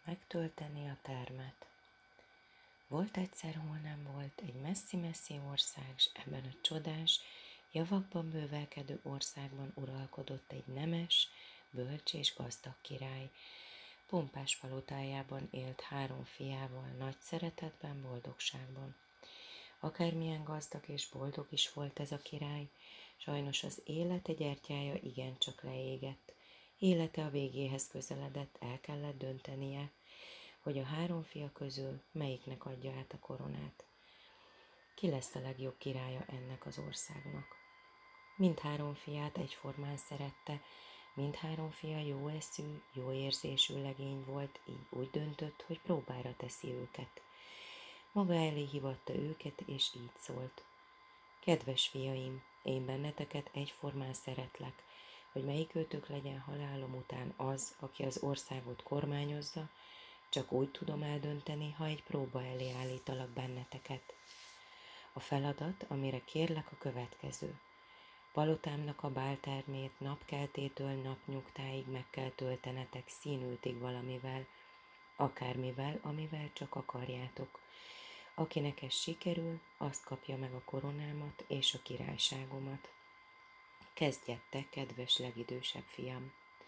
Megtölteni a termet. Volt egyszer, hol nem volt, egy messzi-messzi ország, s ebben a csodás, javakban bővelkedő országban uralkodott egy nemes, bölcs és gazdag király. Pompás palotájában élt 3 fiával, nagy szeretetben, boldogságban. Akármilyen gazdag és boldog is volt ez a király, sajnos az élete gyertyája igencsak leégett. Élete a végéhez közeledett, el kellett döntenie, hogy a 3 fia közül melyiknek adja át a koronát. Ki lesz a legjobb királya ennek az országnak? Mindhárom fiát egyformán szerette, mindhárom fia jó eszű, jó érzésű legény volt, így úgy döntött, hogy próbára teszi őket. Maga elé hívatta őket, és így szólt. Kedves fiaim, én benneteket egyformán szeretlek, hogy melyikőtök legyen halálom után az, aki az országot kormányozza, csak úgy tudom eldönteni, ha egy próba elé állítalak benneteket. A feladat, amire kérlek, a következő. Palotámnak a báltermét napkeltétől napnyugtáig meg kell töltenetek színültig valamivel, akármivel, amivel csak akarjátok. Akinek ez sikerül, azt kapja meg a koronámat és a királyságomat. Kezdjettek, kedves legidősebb fiam!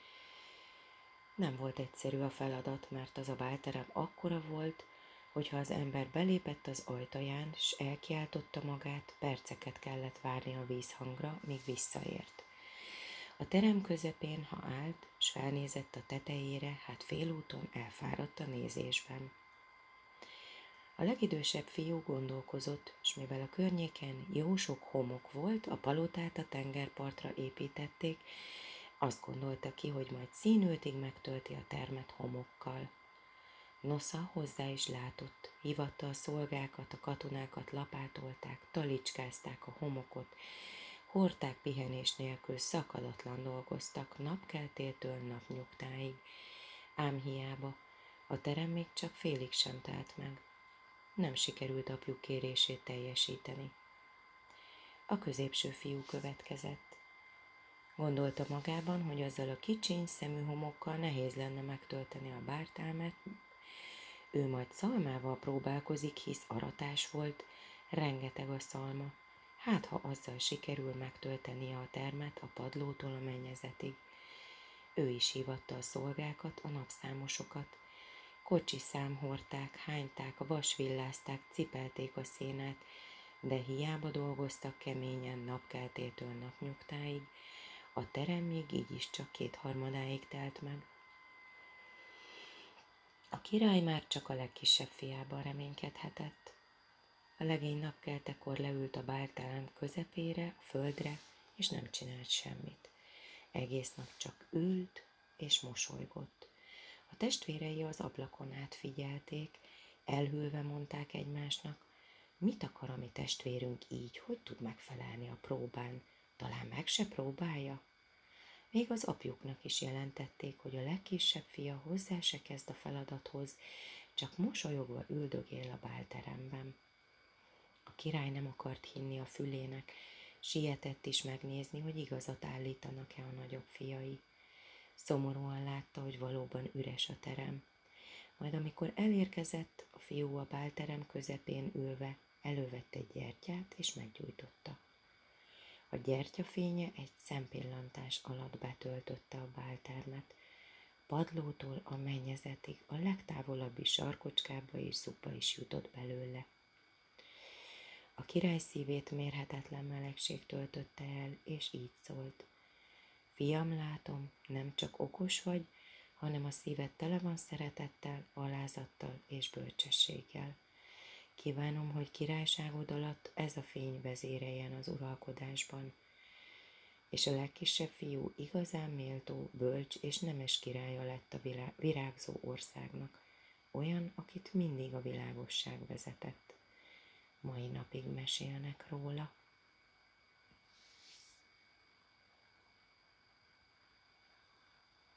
Nem volt egyszerű a feladat, mert az a bálterem akkora volt, hogyha az ember belépett az ajtaján, s elkiáltotta magát, perceket kellett várni a vízhangra, míg visszaért. A terem közepén, ha állt, s felnézett a tetejére, hát félúton elfáradt a nézésben. A legidősebb fiú gondolkozott, s mivel a környéken jó sok homok volt, a palotát a tengerpartra építették, azt gondolta ki, hogy majd színültig megtölti a termet homokkal. Nosza hozzá is látott, hívatta a szolgákat, a katonákat lapátolták, talicskázták a homokot, hordták pihenés nélkül, szakadatlan dolgoztak, napkeltétől napnyugtáig. Ám hiába, a terem még csak félig sem telt meg. Nem sikerült apjuk kérését teljesíteni. A középső fiú következett. Gondolta magában, hogy azzal a kicsiny szemű homokkal nehéz lenne megtölteni a báltermet. Ő majd szalmával próbálkozik, hisz aratás volt, rengeteg a szalma. Hát, ha azzal sikerül megtöltenie a termet a padlótól a mennyezetig. Ő is hívatta a szolgákat, a napszámosokat. Kocsiszám hordták, hányták, vasvillázták, cipelték a szénát, de hiába dolgoztak keményen napkeltétől napnyugtáig, a terem még így is csak 2/3 telt meg. A király már csak a legkisebb fiában reménykedhetett. A legény napkeltekor leült a bálterem közepére, a földre, és nem csinált semmit. Egész nap csak ült és mosolygott. A testvérei az ablakon át figyelték, elhűlve mondták egymásnak, mit akar a mi testvérünk így, hogy tud megfelelni a próbán, talán meg se próbálja? Még az apjuknak is jelentették, hogy a legkisebb fia hozzá se kezd a feladathoz, csak mosolyogva üldögél a bálteremben. A király nem akart hinni a fülének, sietett is megnézni, hogy igazat állítanak-e a nagyobb fiai. Szomorúan látta, hogy valóban üres a terem. Majd amikor elérkezett, a fiú a bálterem közepén ülve elővett egy gyertyát és meggyújtotta. A gyertya fénye egy szempillantás alatt betöltötte a báltermet. Padlótól a mennyezetig, a legtávolabbi sarkocskába és szupa is jutott belőle. A király szívét mérhetetlen melegség töltötte el, és így szólt. Fiam, látom, nem csak okos vagy, hanem a szíved tele van szeretettel, alázattal és bölcsességgel. Kívánom, hogy királyságod alatt ez a fény vezéreljen az uralkodásban. És a legkisebb fiú igazán méltó, bölcs és nemes királya lett a virágzó országnak, olyan, akit mindig a világosság vezetett. Mai napig mesélnek róla.